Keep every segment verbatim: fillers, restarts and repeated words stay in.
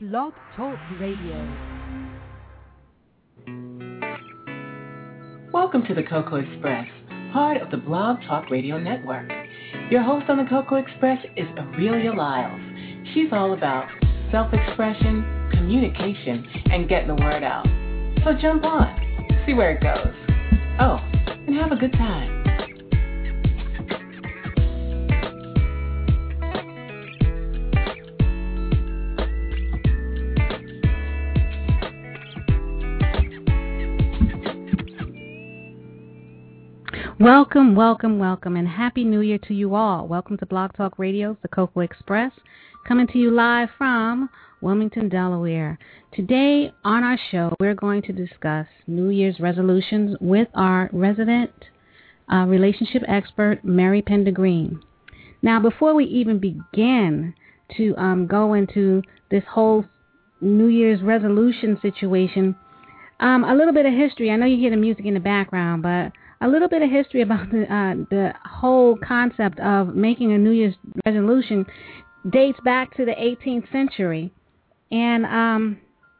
Blog Talk Radio. Welcome to the Cocoa Express, part of the Blog Talk Radio Network. Your host on the Cocoa Express is Aurelia Lyles. She's all about self-expression, communication, and getting the word out. So jump on, see where it goes. Oh, and have a good time. Welcome, welcome, welcome, and Happy New Year to you all. Welcome to Blog Talk Radio's The Cocoa Express, coming to you live from Wilmington, Delaware. Today on our show, we're going to discuss New Year's resolutions with our resident uh, relationship expert, Mary Pendergreen. Now, before we even begin to um, go into this whole New Year's resolution situation, um, a little bit of history. I know you hear the music in the background, but a little bit of history about the uh, the whole concept of making a New Year's resolution dates back to the eighteenth century. And, um,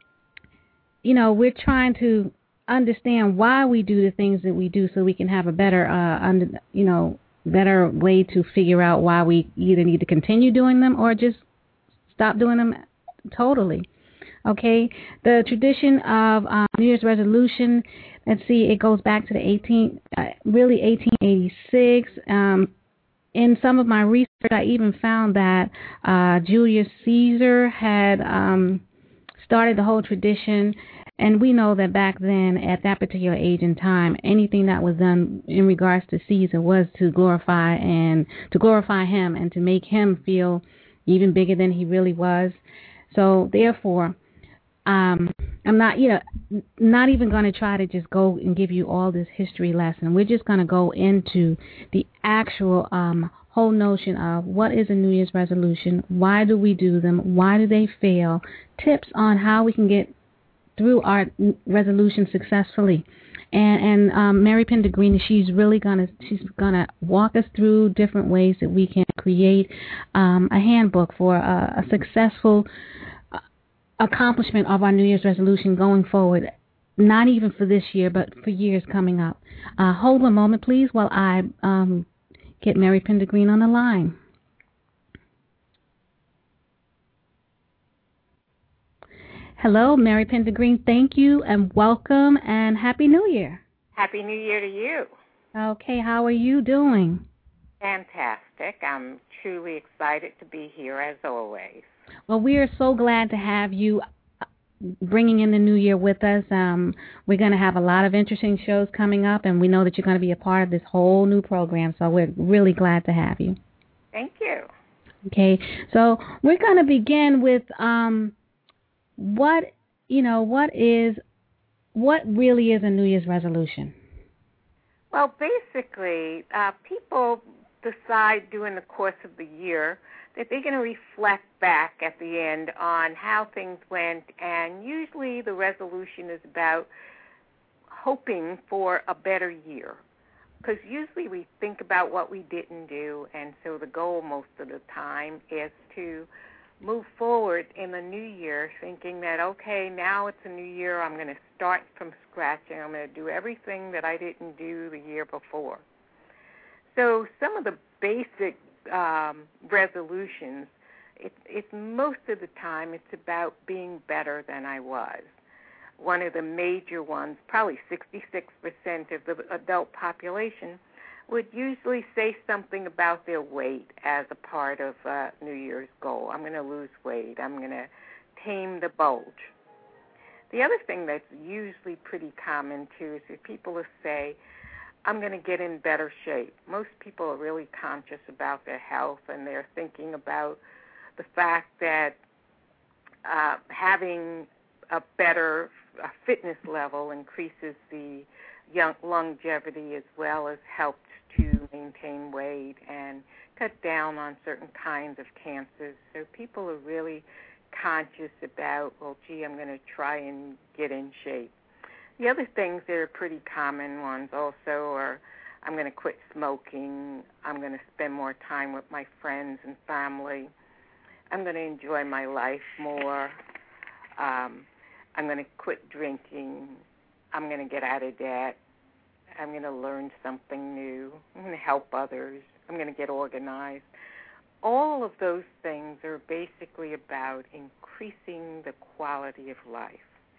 you know, we're trying to understand why we do the things that we do so we can have a better, uh, under, you know, better way to figure out why we either need to continue doing them or just stop doing them totally. Okay, the tradition of um, New Year's resolution, let's see, it goes back to the eighteen, uh, really eighteen eighty-six. Um, in some of my research, I even found that uh, Julius Caesar had um, started the whole tradition, and we know that back then, at that particular age and time, anything that was done in regards to Caesar was to glorify and to glorify him and to make him feel even bigger than he really was. So, therefore, Um, I'm not, you know, not even going to try to just go and give you all this history lesson. We're just going to go into the actual um, whole notion of what is a New Year's resolution, why do we do them, why do they fail, tips on how we can get through our resolution successfully. And, and um, Mary Pendergreen, she's really gonna she's gonna walk us through different ways that we can create um, a handbook for a, a successful accomplishment of our New Year's resolution going forward, not even for this year, but for years coming up. Uh, hold one moment, please, while I um, get Mary Pendergreen on the line. Hello, Mary Pendergreen. Thank you and welcome and Happy New Year. Happy New Year to you. Okay, how are you doing? Fantastic. I'm truly excited to be here as always. Well, we are so glad to have you bringing in the new year with us. Um, we're going to have a lot of interesting shows coming up, and we know that you're going to be a part of this whole new program, so we're really glad to have you. Thank you. Okay, so we're going to begin with um, what, you know, what is, what really is a New Year's resolution? Well, basically, uh, people decide during the course of the year that they're going to reflect back at the end on how things went, and usually the resolution is about hoping for a better year, because usually we think about what we didn't do, and so the goal most of the time is to move forward in the new year thinking that, okay, now it's a new year, I'm going to start from scratch, and I'm going to do everything that I didn't do the year before. So some of the basic Um, resolutions, it, it most of the time it's about being better than I was. One of the major ones, probably sixty-six percent of the adult population, would usually say something about their weight as a part of uh, New Year's goal. I'm going to lose weight. I'm going to tame the bulge. The other thing that's usually pretty common, too, is that people will say, I'm going to get in better shape. Most people are really conscious about their health, and they're thinking about the fact that uh, having a better uh, fitness level increases the young longevity as well as helps to maintain weight and cut down on certain kinds of cancers. So people are really conscious about, well, gee, I'm going to try and get in shape. The other things that are pretty common ones also are, I'm going to quit smoking, I'm going to spend more time with my friends and family, I'm going to enjoy my life more, um, I'm going to quit drinking. I'm going to get out of debt. I'm going to learn something new. I'm going to help others. I'm going to get organized. All of those things are basically about increasing the quality of life.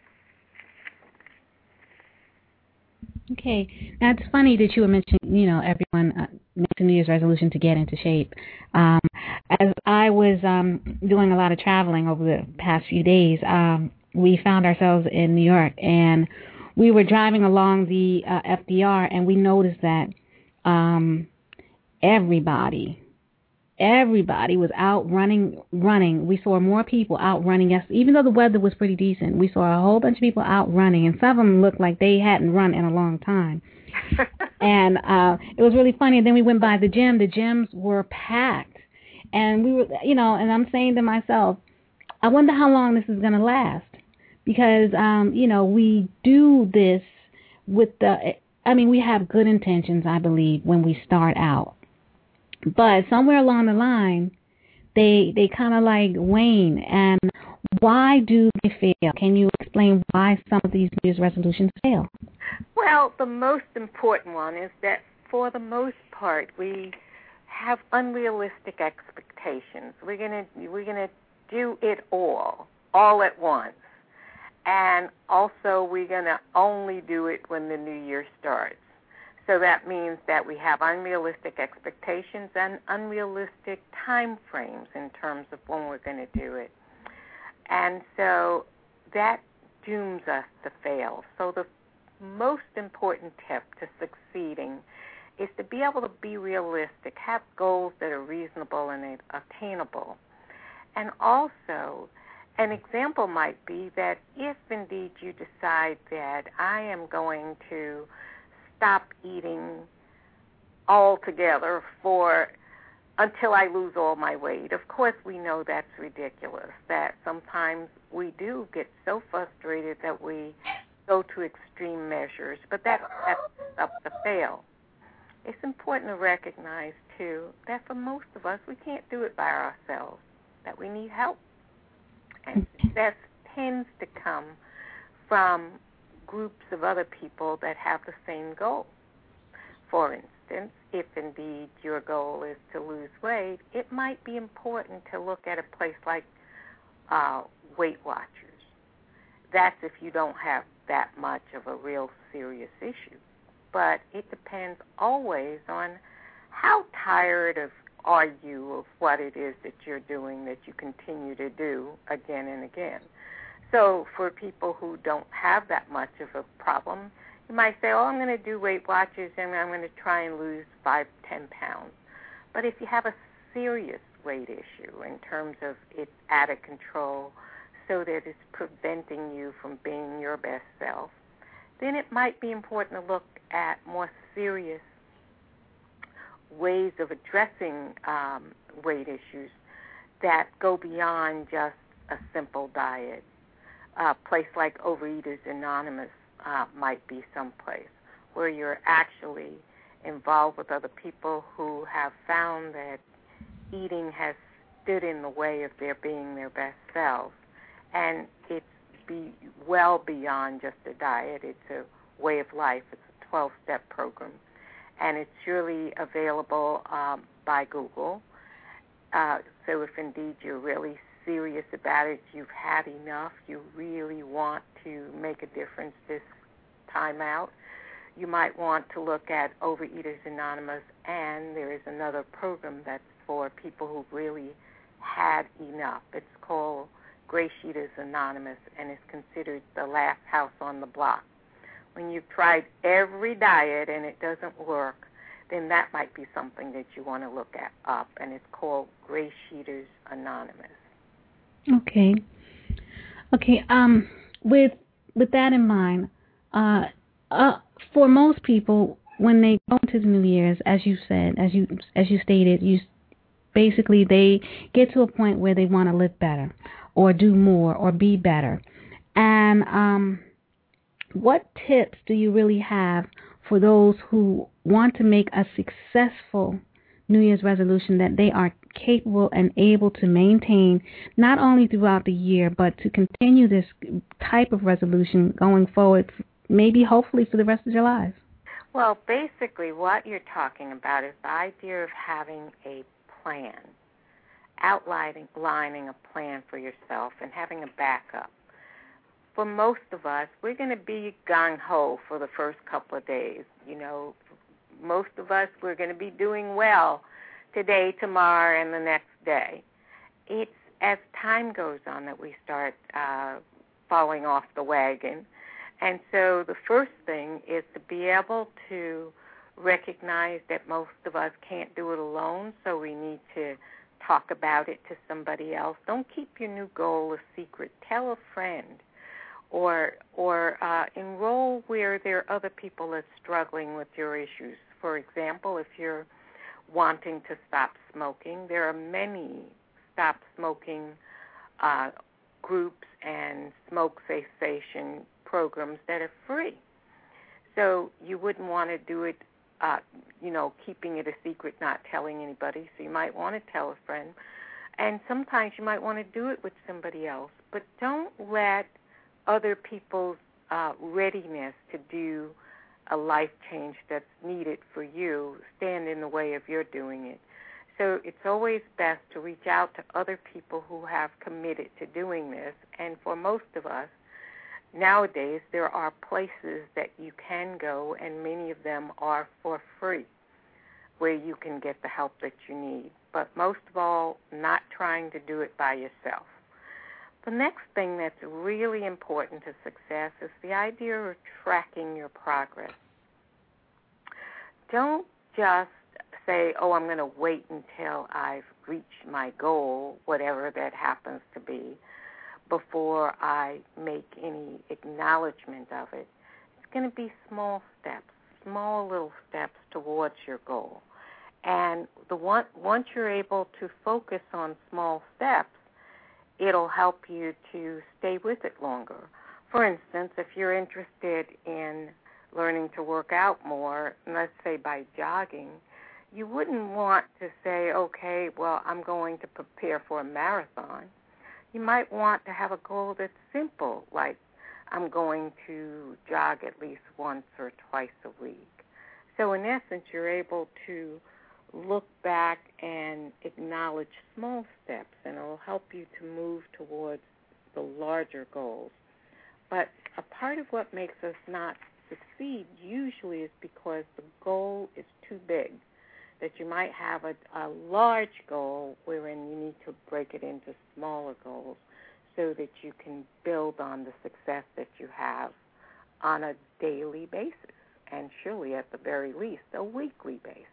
Okay. Now, it's funny that you were mentioning, you know, everyone uh, makes a New Year's resolution to get into shape. Um, as I was um, doing a lot of traveling over the past few days, um, we found ourselves in New York, and we were driving along the uh, F D R, and we noticed that um, everybody, everybody was out running, running. We saw more people out running. Yes, even though the weather was pretty decent, we saw a whole bunch of people out running, and some of them looked like they hadn't run in a long time. And uh, it was really funny. And then we went by the gym. The gyms were packed, and we were, you know, and I'm saying to myself, I wonder how long this is going to last, because, um, you know, we do this with the, I mean, we have good intentions, I believe, when we start out. But somewhere along the line, they they kind of like wane. And why do they fail? Can you explain why some of these New Year's resolutions fail? Well, the most important one is that for the most part, we have unrealistic expectations. We're gonna we're gonna do it all, all at once, and also we're gonna only do it when the new year starts. So that means that we have unrealistic expectations and unrealistic time frames in terms of when we're going to do it. And so that dooms us to fail. So the most important tip to succeeding is to be able to be realistic, have goals that are reasonable and attainable. And also, an example might be that if indeed you decide that I am going to stop eating altogether for until I lose all my weight. Of course, we know that's ridiculous, that sometimes we do get so frustrated that we go to extreme measures, but that sets up to fail. It's important to recognize, too, that for most of us, we can't do it by ourselves, that we need help. And success tends to come from groups of other people that have the same goal. For instance, if indeed your goal is to lose weight, it might be important to look at a place like uh, Weight Watchers. That's if you don't have that much of a real serious issue. But it depends always on how tired of are you of what it is that you're doing that you continue to do again and again. So for people who don't have that much of a problem, you might say, oh, I'm going to do Weight Watchers and I'm going to try and lose five, ten pounds. But if you have a serious weight issue in terms of it's out of control so that it's preventing you from being your best self, then it might be important to look at more serious ways of addressing um, weight issues that go beyond just a simple diet. A place like Overeaters Anonymous uh, might be someplace where you're actually involved with other people who have found that eating has stood in the way of their being their best selves. And it's be well beyond just a diet. It's a way of life. It's a twelve-step program. And it's surely available um, by Google. Uh, so if indeed you're really serious about it, you've had enough, you really want to make a difference this time out, you might want to look at Overeaters Anonymous, and there is another program that's for people who've really had enough. It's called Gray Sheeters Anonymous, and is considered the last house on the block. When you've tried every diet and it doesn't work, then that might be something that you want to look at up, and it's called Gray Sheeters Anonymous. Okay. Okay. Um. With with that in mind, uh, uh, for most people, when they go into the New Year's, as you said, as you as you stated, you basically they get to a point where they want to live better, or do more, or be better. And um, what tips do you really have for those who want to make a successful New Year's resolution that they are capable and able to maintain not only throughout the year, but to continue this type of resolution going forward, maybe hopefully for the rest of your lives? Well, basically what you're talking about is the idea of having a plan, outlining lining a plan for yourself and having a backup. For most of us, we're going to be gung-ho for the first couple of days. You know, most of us, we're going to be doing well today, tomorrow, and the next day. It's as time goes on that we start uh, falling off the wagon. And so the first thing is to be able to recognize that most of us can't do it alone, so we need to talk about it to somebody else. Don't keep your new goal a secret. Tell a friend. Or or uh, enroll where there are other people that's struggling with your issues. For example, if you're wanting to stop smoking, there are many stop smoking uh, groups and smoke cessation programs that are free. So you wouldn't want to do it, uh, you know, keeping it a secret, not telling anybody. So you might want to tell a friend. And sometimes you might want to do it with somebody else. But don't let other people's uh, readiness to do a life change that's needed for you stand in the way of your doing it. So it's always best to reach out to other people who have committed to doing this. And for most of us, nowadays there are places that you can go, and many of them are for free, where you can get the help that you need. But most of all, not trying to do it by yourself. The next thing that's really important to success is the idea of tracking your progress. Don't just say, oh, I'm going to wait until I've reached my goal, whatever that happens to be, before I make any acknowledgement of it. It's going to be small steps, small little steps towards your goal. And the one, once you're able to focus on small steps, it'll help you to stay with it longer. For instance, if you're interested in learning to work out more, let's say by jogging, you wouldn't want to say, okay, well, I'm going to prepare for a marathon. You might want to have a goal that's simple, like I'm going to jog at least once or twice a week. So in essence, you're able to look back and acknowledge small steps, and it will help you to move towards the larger goals. But a part of what makes us not succeed usually is because the goal is too big, that you might have a, a large goal wherein you need to break it into smaller goals so that you can build on the success that you have on a daily basis, and surely at the very least a weekly basis.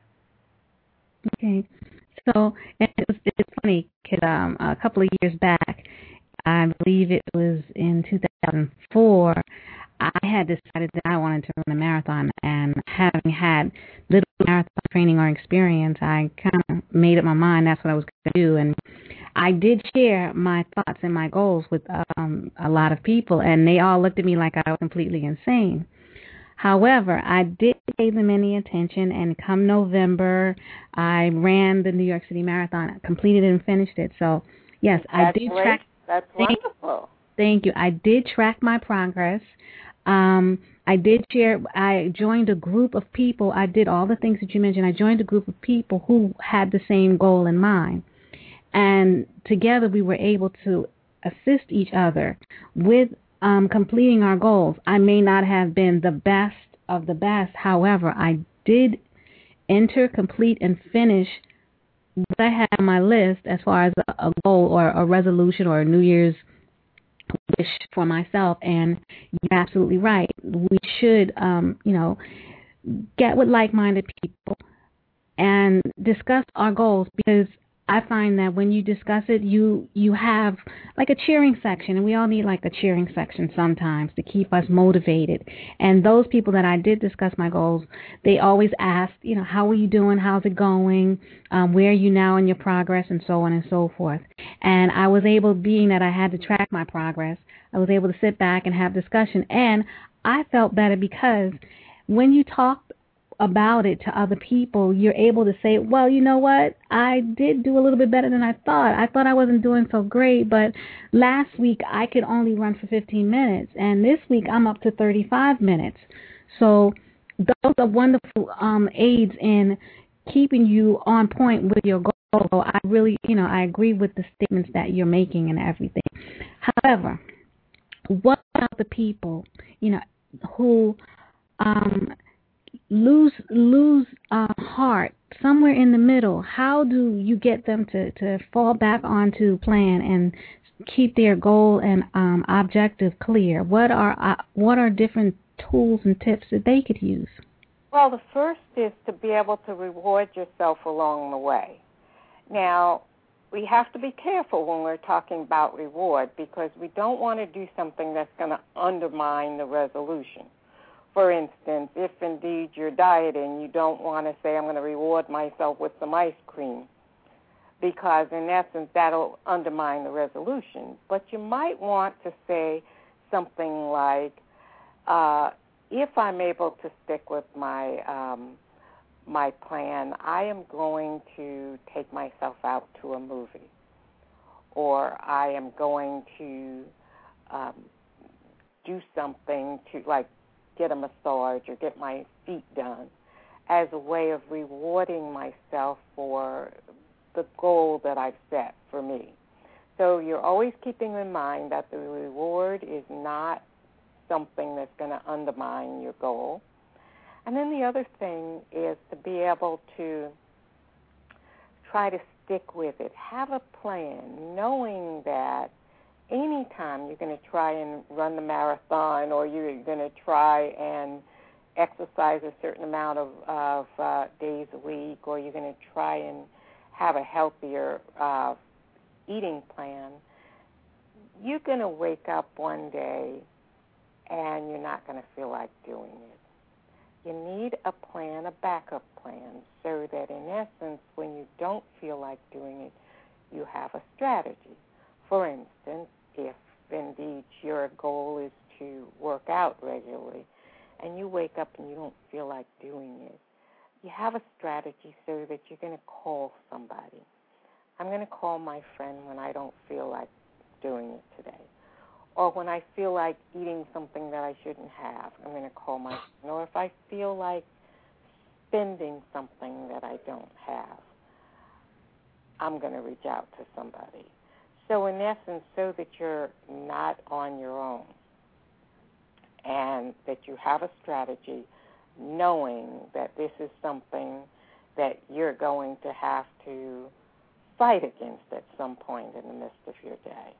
Okay, so and it was it's funny because um, a couple of years back, I believe it was in two thousand four, I had decided that I wanted to run a marathon, and having had little marathon training or experience, I kind of made up my mind that's what I was going to do, and I did share my thoughts and my goals with um, a lot of people, and they all looked at me like I was completely insane. However, I did pay them any attention, and come November, I ran the New York City Marathon, completed it and finished it. So, yes, That's I did great. track. That's thank, wonderful. Thank you. I did track my progress. Um, I did share. I joined a group of people. I did all the things that you mentioned. I joined a group of people who had the same goal in mind, and together we were able to assist each other with Um, completing our goals. I may not have been the best of the best. However, I did enter, complete, and finish what I had on my list as far as a, a goal or a resolution or a New Year's wish for myself. And you're absolutely right. We should, um, you know, get with like-minded people and discuss our goals, because I find that when you discuss it, you you have like a cheering section, and we all need like a cheering section sometimes to keep us motivated. And those people that I did discuss my goals, they always asked, you know, how are you doing? How's it going? Um, where are you now in your progress? And so on and so forth. And I was able, being that I had to track my progress, I was able to sit back and have discussion. And I felt better because when you talk about it to other people, you're able to say, well, you know what? I did do a little bit better than I thought. I thought I wasn't doing so great, but last week I could only run for fifteen minutes, and this week I'm up to thirty-five minutes. So those are wonderful um, aids in keeping you on point with your goal. I really, you know, I agree with the statements that you're making and everything. However, what about the people, you know, who um, lose lose uh, heart somewhere in the middle? How do you get them to, to fall back onto plan and keep their goal and um, objective clear? What are uh, what are different tools and tips that they could use? Well, the first is to be able to reward yourself along the way. Now, we have to be careful when we're talking about reward, because we don't want to do something that's going to undermine the resolution. For instance, if indeed you're dieting, you don't want to say, I'm going to reward myself with some ice cream, because in essence that'll undermine the resolution. But you might want to say something like, uh, if I'm able to stick with my um, my plan, I am going to take myself out to a movie, or I am going to um, do something to, like, get a massage or get my feet done, as a way of rewarding myself for the goal that I've set for me. So you're always keeping in mind that the reward is not something that's going to undermine your goal. And then the other thing is to be able to try to stick with it. Have a plan, knowing that anytime you're going to try and run the marathon, or you're going to try and exercise a certain amount of, of uh, days a week, or you're going to try and have a healthier uh, eating plan, you're going to wake up one day and you're not going to feel like doing it. You need a plan, a backup plan, so that in essence, when you don't feel like doing it, you have a strategy. For instance, if indeed your goal is to work out regularly and you wake up and you don't feel like doing it, you have a strategy so that you're going to call somebody. I'm going to call my friend when I don't feel like doing it today. Or when I feel like eating something that I shouldn't have, I'm going to call my friend. Or if I feel like spending something that I don't have, I'm going to reach out to somebody. So in essence, so that you're not on your own, and that you have a strategy, knowing that this is something that you're going to have to fight against at some point in the midst of your day.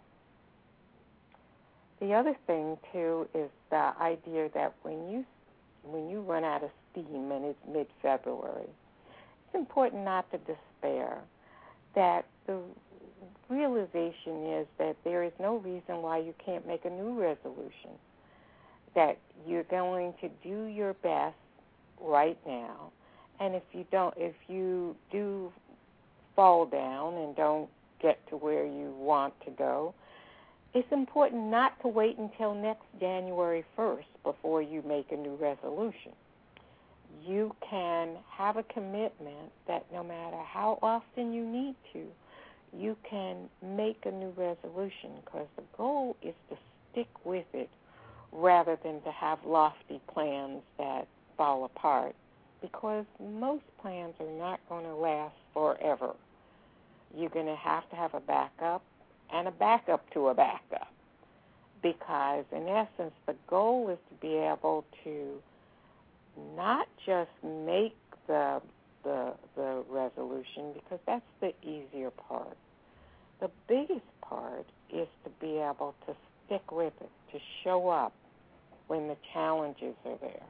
The other thing, too, is the idea that when you when you run out of steam and it's mid-February, it's important not to despair, that the realization is that there is no reason why you can't make a new resolution, that you're going to do your best right now, and if you don't, if you do fall down and don't get to where you want to go, it's important not to wait until next January first before you make a new resolution. You can have a commitment that no matter how often you need to, you can make a new resolution, because the goal is to stick with it rather than to have lofty plans that fall apart, because most plans are not going to last forever. You're going to have to have a backup and a backup to a backup, because in essence the goal is to be able to not just make the the the resolution, because that's the easier part. The biggest part is to be able to stick with it, to show up when the challenges are there.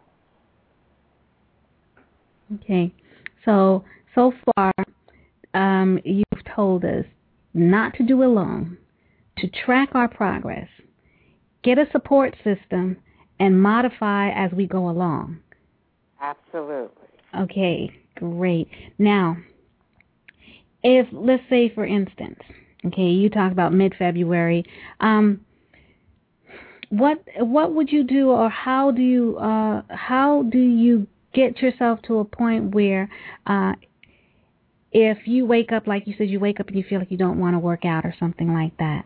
Okay, so so far um, you've told us not to do alone, to track our progress, get a support system, and modify as we go along. Absolutely. Okay, great. Now, if, let's say, for instance, okay, you talked about mid-February, um, what what would you do, or how do you uh, how do you get yourself to a point where uh, if you wake up, like you said, you wake up and you feel like you don't want to work out or something like that,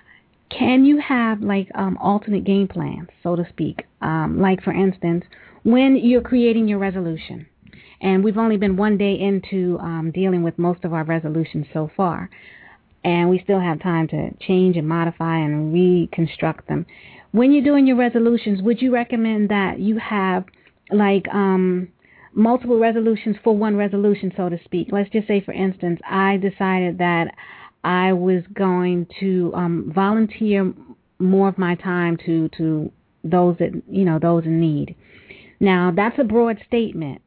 can you have like um, alternate game plans, so to speak? Um, like, for instance, when you're creating your resolution, and we've only been one day into um, dealing with most of our resolutions so far, and we still have time to change and modify and reconstruct them. When you're doing your resolutions, would you recommend that you have like um, multiple resolutions for one resolution, so to speak? Let's just say, for instance, I decided that I was going to um, volunteer more of my time to, to those that, you know, those in need. Now, that's a broad statement,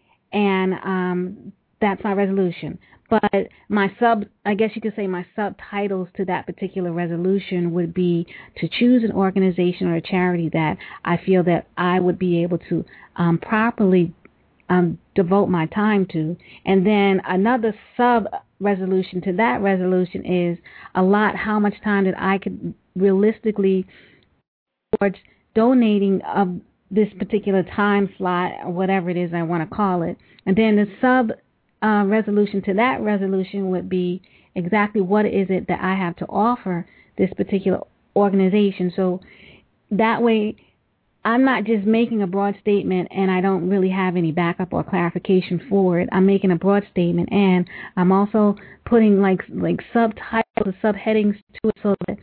and um, that's my resolution. But my sub, I guess you could say my subtitles to that particular resolution would be to choose an organization or a charity that I feel that I would be able to um, properly um, devote my time to. And then another sub-resolution to that resolution is allot how much time that I could realistically towards donating of this particular time slot or whatever it is I want to call it. And then the sub Uh, resolution to that resolution would be exactly what is it that I have to offer this particular organization. So that way I'm not just making a broad statement and I don't really have any backup or clarification for it. I'm making a broad statement, and I'm also putting like like subtitles or subheadings to it so that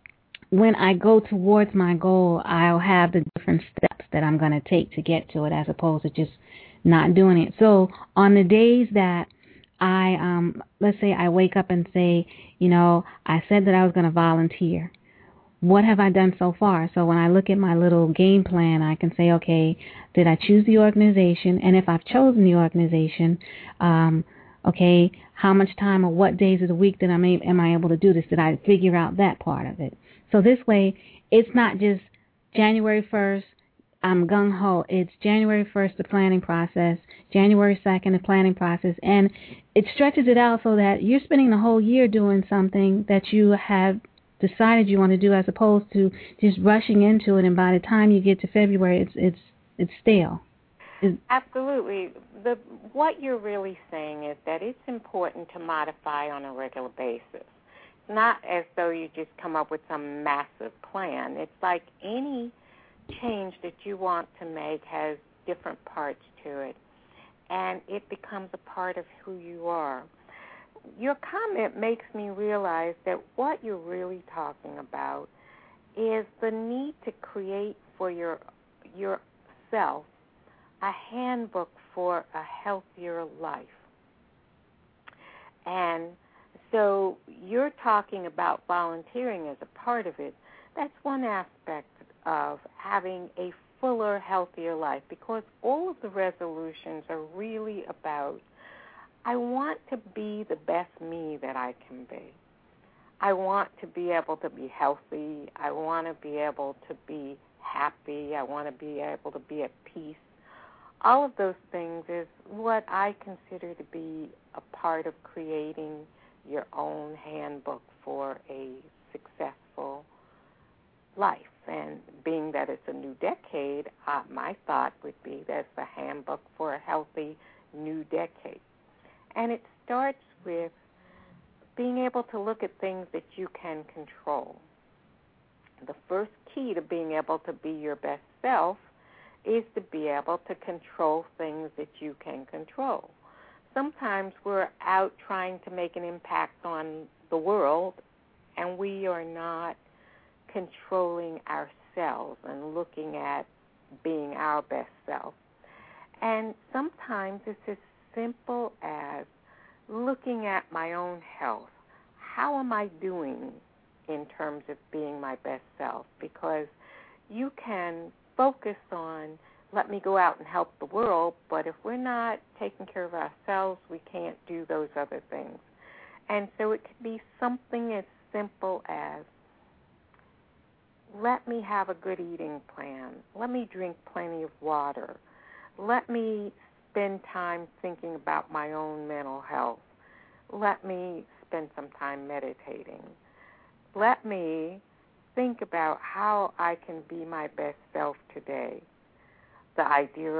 when I go towards my goal, I'll have the different steps that I'm going to take to get to it, as opposed to just not doing it. So on the days that I, um, let's say I wake up and say, you know, I said that I was going to volunteer. What have I done so far? So when I look at my little game plan, I can say, okay, did I choose the organization? And if I've chosen the organization, um, okay, how much time or what days of the week that I'm a- am I able to do this? Did I figure out that part of it? So this way, it's not just January first, I'm gung-ho. It's January first, the planning process, January second, the planning process, and it stretches it out so that you're spending the whole year doing something that you have decided you want to do, as opposed to just rushing into it, and by the time you get to February, it's it's it's stale. It's, Absolutely. The what you're really saying is that it's important to modify on a regular basis. It's not as though you just come up with some massive plan. It's like any change that you want to make has different parts to it, and it becomes a part of who you are. Your comment makes me realize that what you're really talking about is the need to create for your yourself a handbook for a healthier life. And so you're talking about volunteering as a part of it. That's one aspect of having a fuller, healthier life, because all of the resolutions are really about, I want to be the best me that I can be. I want to be able to be healthy. I want to be able to be happy. I want to be able to be at peace. All of those things is what I consider to be a part of creating your own handbook for a successful life. And being that it's a new decade, uh, my thought would be that's a handbook for a healthy new decade. And it starts with being able to look at things that you can control. The first key to being able to be your best self is to be able to control things that you can control. Sometimes we're out trying to make an impact on the world, and we are not controlling ourselves and looking at being our best self. And sometimes it's as simple as looking at my own health. How am I doing in terms of being my best self? Because you can focus on, let me go out and help the world, but if we're not taking care of ourselves, we can't do those other things. And so it could be something as simple as, let me have a good eating plan. Let me drink plenty of water. Let me spend time thinking about my own mental health. Let me spend some time meditating. Let me think about how I can be my best self today. The idea of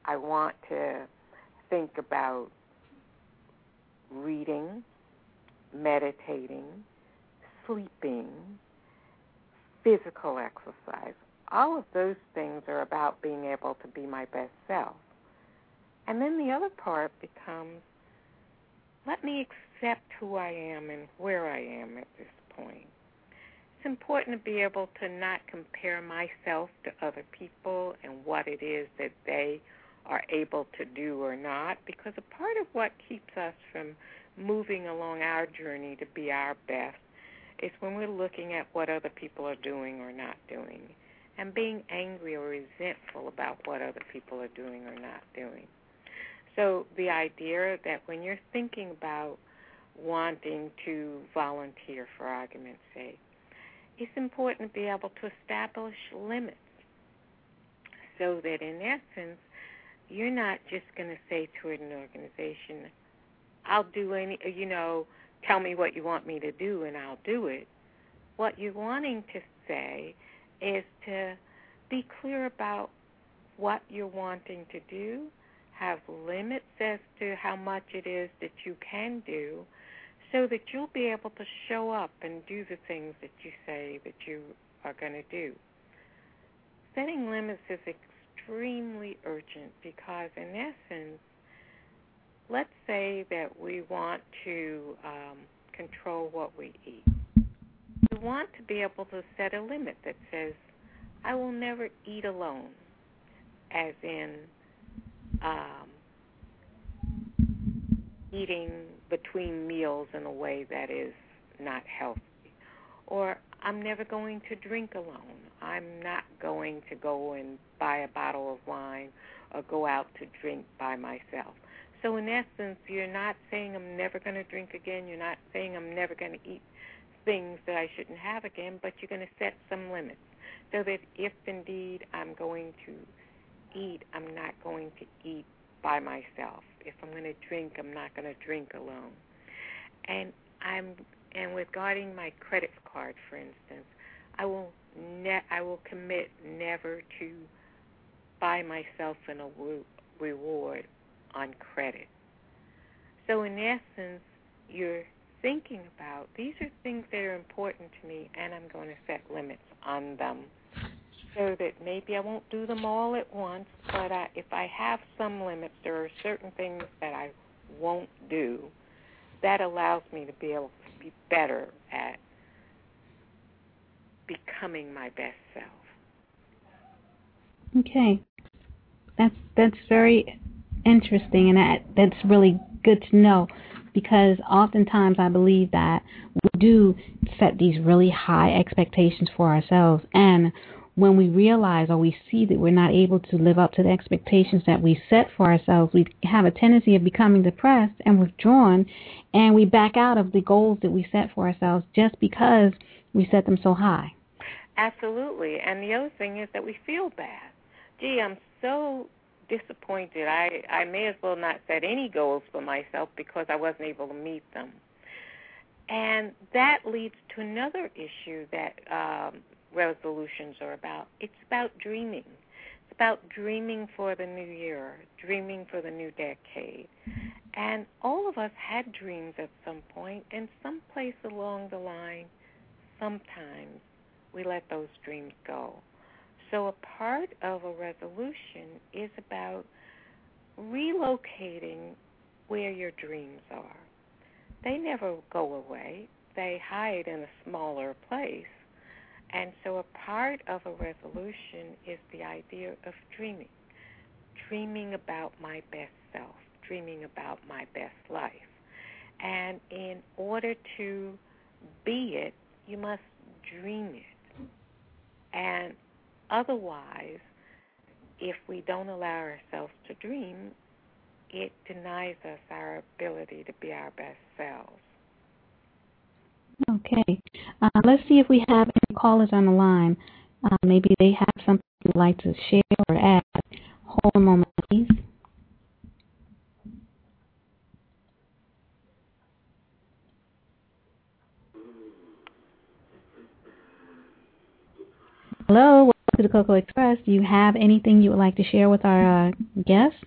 I want to think about reading, meditating, sleeping, physical exercise. All of those things are about being able to be my best self. And then the other part becomes, let me accept who I am and where I am at this point. It's important to be able to not compare myself to other people and what it is that they are able to do or not, because a part of what keeps us from moving along our journey to be our best is when we're looking at what other people are doing or not doing and being angry or resentful about what other people are doing or not doing. So the idea that when you're thinking about wanting to volunteer, for argument's sake, it's important to be able to establish limits so that in essence, you're not just going to say to an organization, I'll do any, you know, tell me what you want me to do and I'll do it. What you're wanting to say is to be clear about what you're wanting to do, have limits as to how much it is that you can do, so that you'll be able to show up and do the things that you say that you are going to do. Setting limits is extremely urgent because, in essence, let's say that we want to um, control what we eat. We want to be able to set a limit that says, I will never eat alone, as in um, eating between meals in a way that is not healthy. Or I'm never going to drink alone. I'm not going to go and buy a bottle of wine or go out to drink by myself. So in essence, you're not saying I'm never going to drink again. You're not saying I'm never going to eat things that I shouldn't have again, but you're going to set some limits so that if indeed I'm going to eat, I'm not going to eat by myself. If I'm going to drink, I'm not going to drink alone. And I'm and regarding my credit card, for instance, I will ne- I will commit never to buy myself an re- reward on credit. So in essence, you're thinking about, these are things that are important to me, and I'm going to set limits on them so that maybe I won't do them all at once, but I, if I have some limits, there are certain things that I won't do. That allows me to be able to be better at becoming my best self. Okay. That's that's very interesting, and that, that's really good to know, because oftentimes I believe that we do set these really high expectations for ourselves, and when we realize or we see that we're not able to live up to the expectations that we set for ourselves, we have a tendency of becoming depressed and withdrawn, and we back out of the goals that we set for ourselves just because we set them so high. Absolutely. And the other thing is that we feel bad. Gee, I'm so disappointed. I, I may as well not set any goals for myself because I wasn't able to meet them. And that leads to another issue that um, resolutions are about. It's about dreaming. It's about dreaming for the new year, dreaming for the new decade. And all of us had dreams at some point, and someplace along the line, sometimes we let those dreams go. So a part of a resolution is about relocating where your dreams are. They never go away. They hide in a smaller place. And so a part of a resolution is the idea of dreaming, dreaming about my best self, dreaming about my best life. And in order to be it, you must dream it. And otherwise, if we don't allow ourselves to dream, it denies us our ability to be our best selves. Okay. Uh, let's see if we have any callers on the line. Uh, maybe they have something they'd like to share or add. Hold a moment, please. Hello, welcome to the Cocoa Express. Do you have anything you would like to share with our uh, guests?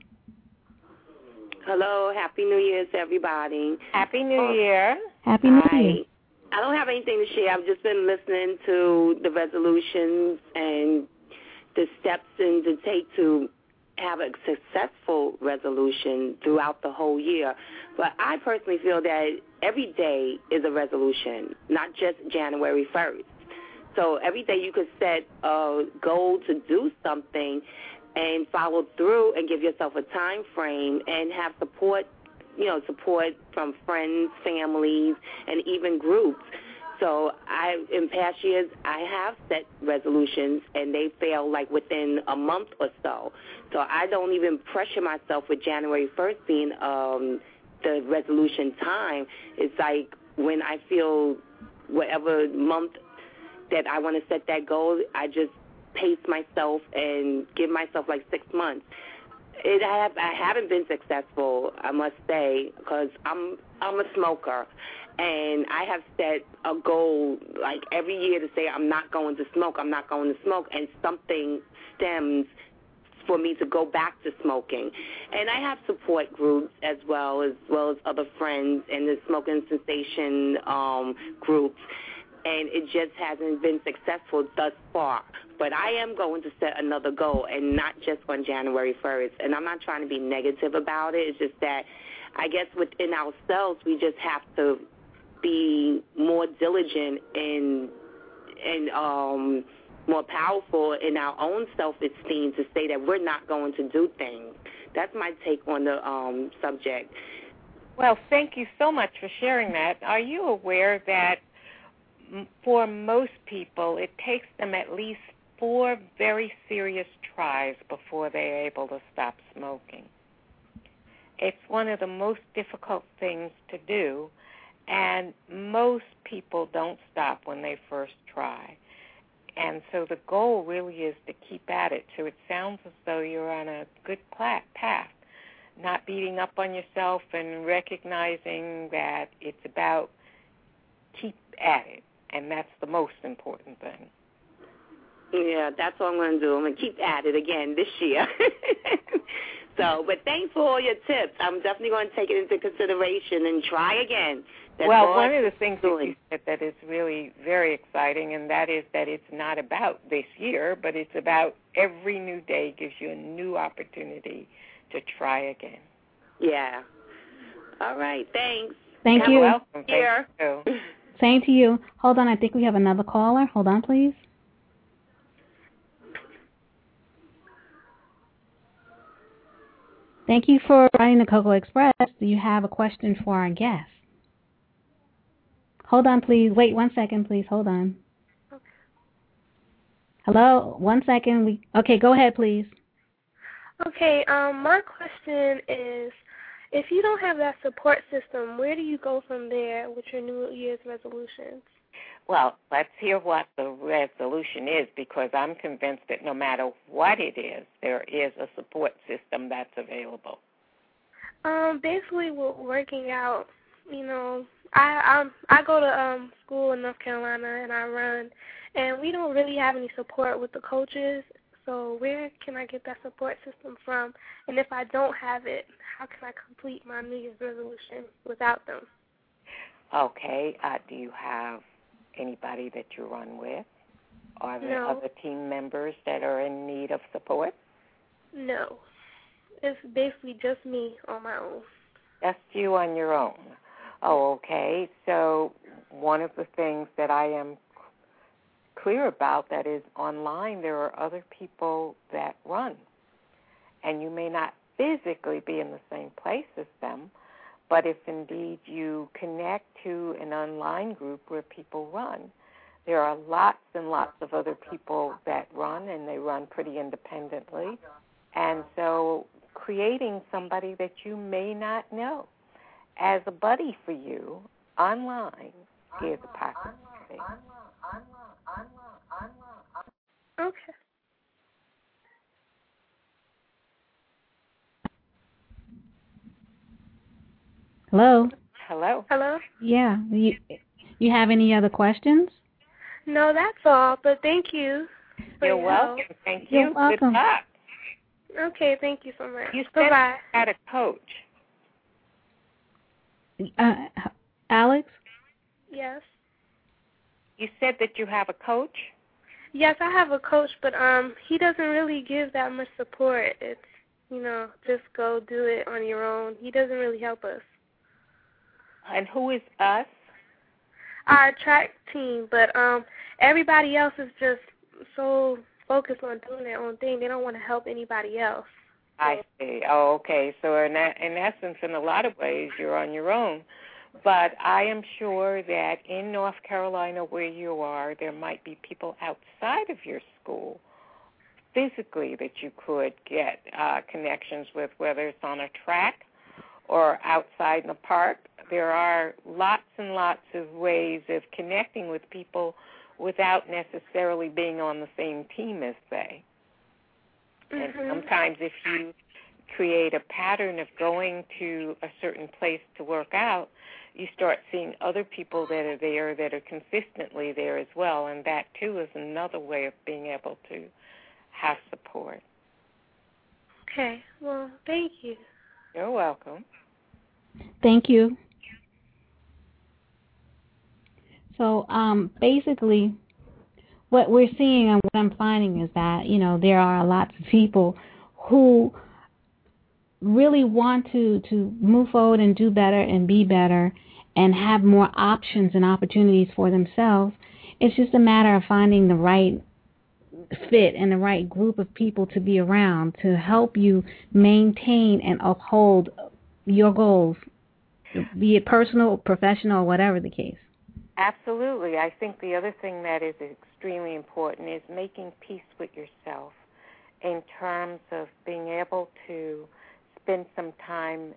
Hello, Happy New Year to everybody. Happy New Oh, Year. Happy New I, Year. I don't have anything to share. I've just been listening to the resolutions and the steps in to take to have a successful resolution throughout the whole year. But I personally feel that every day is a resolution, not just January first. So every day you could set a goal to do something and follow through and give yourself a time frame and have support, you know, support from friends, families, and even groups. So I, in past years, I have set resolutions, and they fail like within a month or so. So I don't even pressure myself with January first being um, the resolution time. It's like when I feel whatever month that I want to set that goal, I just pace myself and give myself like six months. It I have I haven't been successful, I must say, because I'm I'm a smoker, and I have set a goal like every year to say I'm not going to smoke, I'm not going to smoke, and something stems for me to go back to smoking. And I have support groups as well as well as other friends in the smoking cessation um, groups. And it just hasn't been successful thus far. But I am going to set another goal, and not just on January first. And I'm not trying to be negative about it. It's just that I guess within ourselves we just have to be more diligent and, and um, more powerful in our own self-esteem to say that we're not going to do things. That's my take on the um, subject. Well, thank you so much for sharing that. Are you aware that for most people, it takes them at least four very serious tries before they're able to stop smoking? It's one of the most difficult things to do, and most people don't stop when they first try. And so the goal really is to keep at it. So it sounds as though you're on a good path, not beating up on yourself and recognizing that it's about keep at it. And that's the most important thing. Yeah, that's what I'm going to do. I'm going to keep at it again this year. So, but thanks for all your tips. I'm definitely going to take it into consideration and try again. That's well, God one of the things that doing. you said that is really very exciting, and that is that it's not about this year, but it's about every new day gives you a new opportunity to try again. Yeah. All right, thanks. Thank Have you. a Welcome. welcome year. Thank you. Same to you. Hold on, I think we have another caller. Hold on, please. Thank you for riding the Cocoa Express. Do you have a question for our guest? Hold on, please. Wait one second, please. Hold on. Okay. Hello? One second. We Okay, go ahead, please. Okay, um, my question is, if you don't have that support system, where do you go from there with your New Year's resolutions? Well, let's hear what the resolution is, because I'm convinced that no matter what it is, there is a support system that's available. Um, basically, we're working out. You know, I I I go to um school in North Carolina and I run, and we don't really have any support with the coaches. So where can I get that support system from? And if I don't have it, how can I complete my New Year's resolution without them? Okay. Uh, do you have anybody that you run with? Are there No. other team members that are in need of support? No. It's basically just me on my own. Just you on your own. Oh, okay. So one of the things that I am clear about that is online there are other people that run. And you may not physically be in the same place as them, but if indeed you connect to an online group where people run, there are lots and lots of other people that run, and they run pretty independently. And so creating somebody that you may not know as a buddy for you online is a possibility. Okay. Hello? Hello. Hello? Yeah. You, you have any other questions? No, that's all, but thank you. You're your welcome. help. Thank you. You're welcome. Good luck. Okay, thank you so much. You said you Bye-bye. had a coach. Uh, Alex? Yes. You said that you have a coach? Yes, I have a coach, but um, he doesn't really give that much support. It's, you know, just go do it on your own. He doesn't really help us. And who is us? Our track team, but um, everybody else is just so focused on doing their own thing. They don't want to help anybody else. I see. Oh, okay. So in, that, in essence, in a lot of ways, you're on your own. But I am sure that in North Carolina where you are, there might be people outside of your school physically that you could get uh, connections with, whether it's on a track or outside in the park. There are lots and lots of ways of connecting with people without necessarily being on the same team as they. And Mm-hmm. sometimes if you create a pattern of going to a certain place to work out, you start seeing other people that are there that are consistently there as well, and that, too, is another way of being able to have support. Okay. Well, thank you. You're welcome. Thank you. So um, basically, what we're seeing and what I'm finding is that, you know, there are lots of people who really want to, to move forward and do better and be better and have more options and opportunities for themselves. It's just a matter of finding the right fit and the right group of people to be around to help you maintain and uphold your goals, be it personal, professional, or whatever the case. Absolutely. I think the other thing that is extremely important is making peace with yourself in terms of being able to spend some time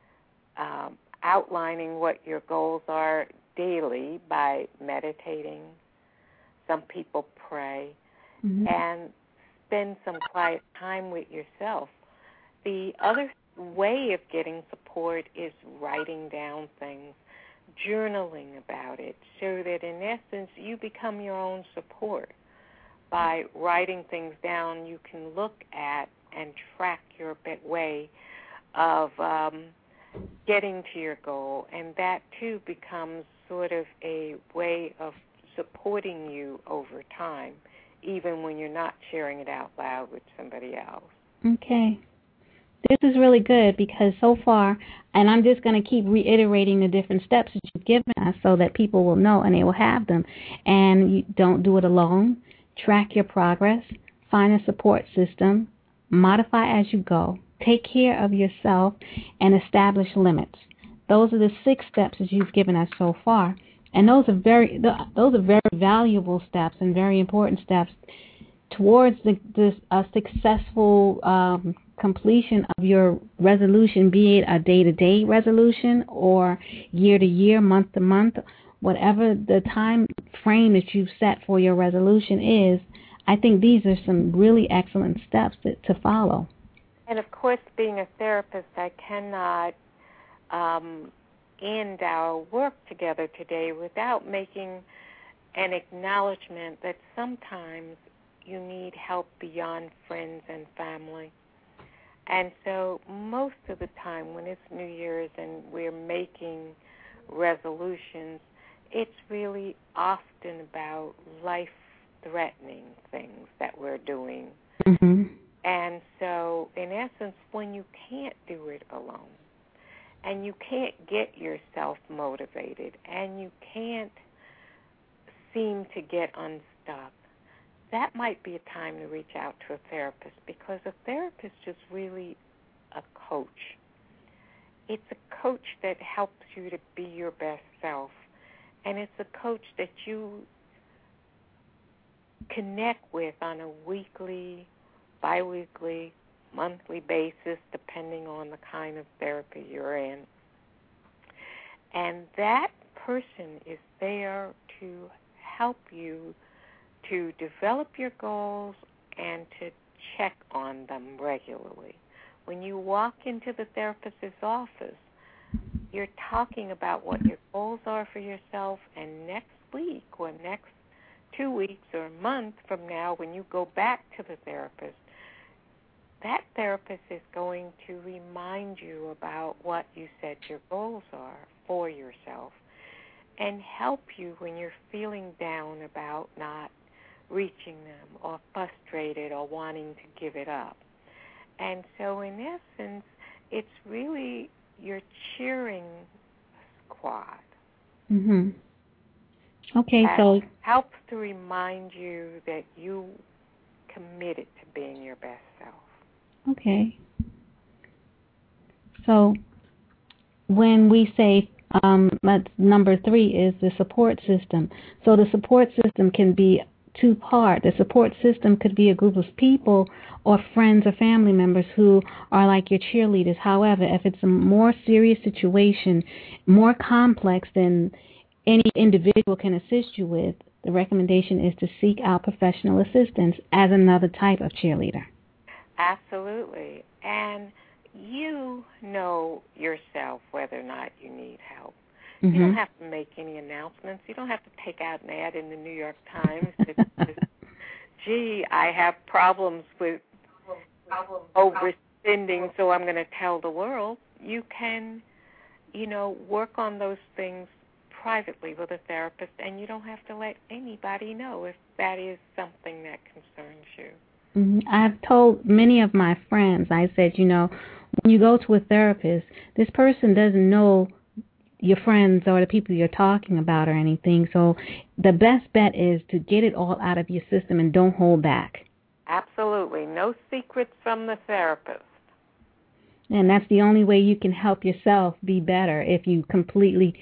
um, outlining what your goals are daily by meditating. Some people pray. Mm-hmm. And spend some quiet time with yourself. The other way of getting support is writing down things, journaling about it, so that in essence you become your own support. By writing things down, you can look at and track your way of um, getting to your goal, and that too becomes sort of a way of supporting you over time, even when you're not sharing it out loud with somebody else. Okay. This is really good because so far, and I'm just going to keep reiterating the different steps that you've given us so that people will know and they will have them. And you don't do it alone. Track your progress. Find a support system. Modify as you go. Take care of yourself and establish limits. Those are the six steps that you've given us so far. And those are very those are very valuable steps and very important steps towards the, this a successful um, completion of your resolution, be it a day-to-day resolution or year-to-year, month-to-month, whatever the time frame that you've set for your resolution is. I think these are some really excellent steps to, to follow. And, of course, being a therapist, I cannot um, end our work together today without making an acknowledgement that sometimes you need help beyond friends and family. And so most of the time when it's New Year's and we're making resolutions, it's really often about life-threatening things that we're doing. Mm-hmm. And so, in essence, when you can't do it alone, and you can't get yourself motivated, and you can't seem to get unstuck, that might be a time to reach out to a therapist, because a therapist is really a coach. It's a coach that helps you to be your best self, and it's a coach that you connect with on a weekly, biweekly, monthly basis, depending on the kind of therapy you're in. And that person is there to help you to develop your goals and to check on them regularly. When you walk into the therapist's office, you're talking about what your goals are for yourself, and next week or next two weeks or a month from now, when you go back to the therapist, that therapist is going to remind you about what you said your goals are for yourself and help you when you're feeling down about not reaching them or frustrated or wanting to give it up. And so in essence, it's really your cheering squad. Mm-hmm. Okay, that so helps to remind you that you committed to being your best self. Okay. So when we say um, that's number three is the support system. So the support system can be two-part. The support system could be a group of people or friends or family members who are like your cheerleaders. However, if it's a more serious situation, more complex than any individual can assist you with, the recommendation is to seek out professional assistance as another type of cheerleader. Absolutely. And you know yourself whether or not you need help. Mm-hmm. You don't have to make any announcements. You don't have to take out an ad in the New York Times that says, gee, I have problems with overspending, so I'm going to tell the world. You can, you know, work on those things privately with a therapist, and you don't have to let anybody know if that is something that concerns you. Mm-hmm. I've told many of my friends, I said, you know, when you go to a therapist, this person doesn't know your friends or the people you're talking about or anything. So the best bet is to get it all out of your system and don't hold back. Absolutely. No secrets from the therapist. And that's the only way you can help yourself be better, if you completely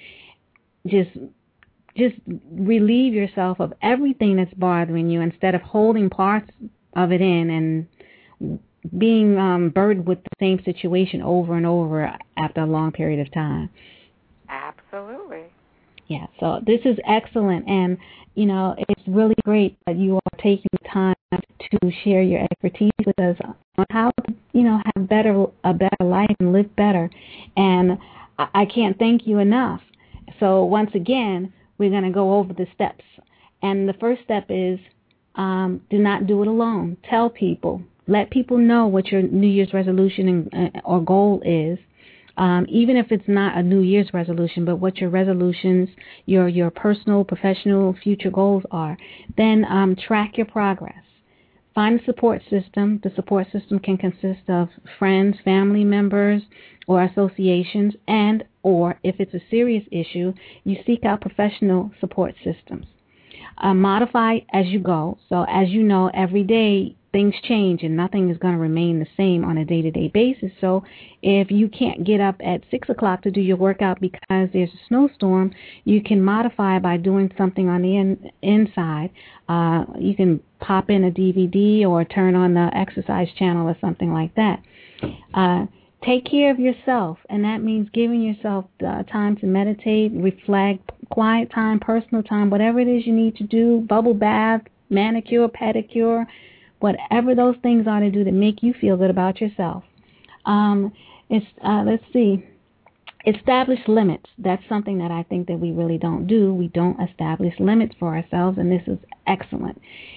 just just relieve yourself of everything that's bothering you instead of holding parts of it in and being um, burdened with the same situation over and over after a long period of time. Absolutely. Yeah, so this is excellent, and, you know, it's really great that you are taking the time to share your expertise with us on how to, you know, have better a better life and live better, and I, I can't thank you enough. So once again, we're going to go over the steps, and the first step is um, do not do it alone. Tell people. Let people know what your New Year's resolution and, uh, or goal is. Um, even if it's not a New Year's resolution, but what your resolutions, your your personal, professional, future goals are. Then um, track your progress. Find a support system. The support system can consist of friends, family members, or associations, and or if it's a serious issue, you seek out professional support systems. Uh, modify as you go. So as you know, every day things change and nothing is going to remain the same on a day-to-day basis. So if you can't get up at six o'clock to do your workout because there's a snowstorm, you can modify by doing something on the in, inside. Uh, you can pop in a D V D or turn on the exercise channel or something like that. Uh, take care of yourself, and that means giving yourself uh, time to meditate, reflect, quiet time, personal time, whatever it is you need to do, bubble bath, manicure, pedicure, whatever those things are to do to make you feel good about yourself. Um, it's uh, let's see, establish limits. That's something that I think that we really don't do. We don't establish limits for ourselves, and this is excellent.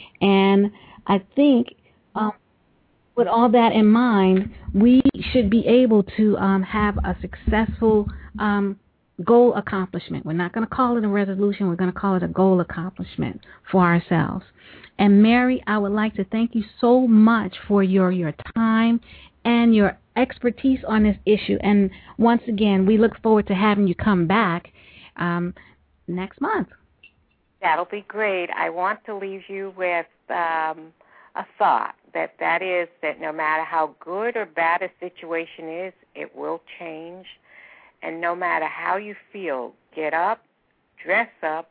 And I think um, with all that in mind, we should be able to um, have a successful um, goal accomplishment. We're not going to call it a resolution. We're going to call it a goal accomplishment for ourselves. And Mary, I would like to thank you so much for your, your time and your expertise on this issue. And once again, we look forward to having you come back um, next month. That'll be great. I want to leave you with um, a thought, that that is that no matter how good or bad a situation is, it will change. And no matter how you feel, get up, dress up,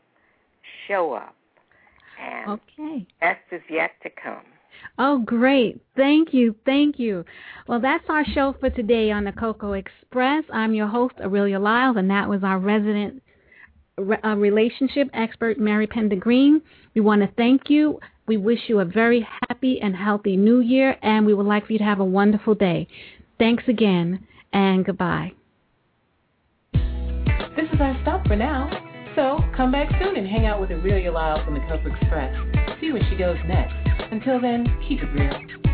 show up. And okay. Best is yet to come. Oh, great. Thank you. Thank you. Well, that's our show for today on the Cocoa Express. I'm your host, Aurelia Lyles, and that was our resident re- uh, relationship expert, Mary Pender Green. We want to thank you. We wish you a very happy and healthy new year, and we would like for you to have a wonderful day. Thanks again, and goodbye. This is our stop for now. So come back soon and hang out with Aurelia Lyles on the Cocoa Express. See where she goes next. Until then, keep it real.